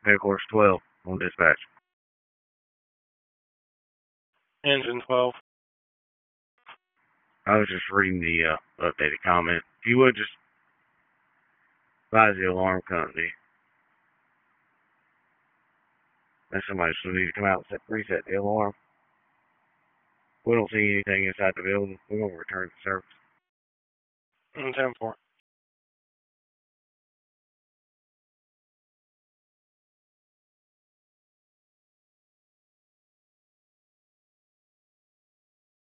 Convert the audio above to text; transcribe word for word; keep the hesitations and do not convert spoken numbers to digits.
Headquarters twelve on dispatch. Engine twelve. I was just reading the uh, updated comment. If you would just advise the alarm company that somebody should need to come out and set, reset the alarm. We don't see anything inside the building. We're going to return to service. ten four.